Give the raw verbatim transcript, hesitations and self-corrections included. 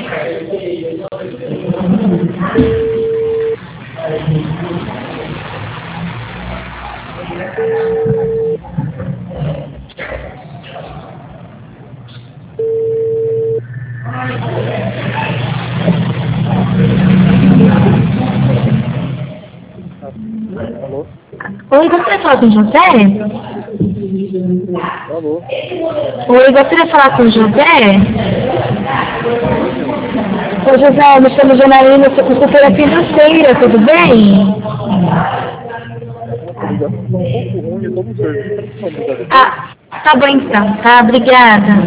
Alô? Oi, gostaria de falar com o José? Alô? Oi, gostaria de falar com o José? Oi, José, eu me chamo Janaína, sou consultora financeira, tudo bem? Nossa, a ligação tá um pouco ruim, eu tô no serviço, será que você vai me ligar depois? Ah, tá bom então, tá, obrigada.